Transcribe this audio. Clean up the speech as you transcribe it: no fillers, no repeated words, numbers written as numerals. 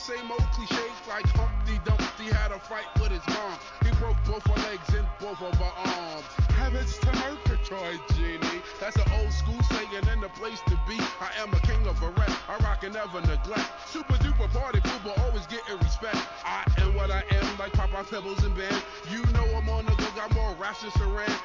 same old cliche like Humpty Dumpty had a fight with his mom. He broke both her legs and both of her arms. Habits to Murgatroyd, genie. That's an old school saying and the place to be. I am a king of a rap. I rock and never neglect. Super duper party pooper, always getting respect. I am what I am, like Popeye Pebbles and Band. You know I'm on the go, got more raps than Saran.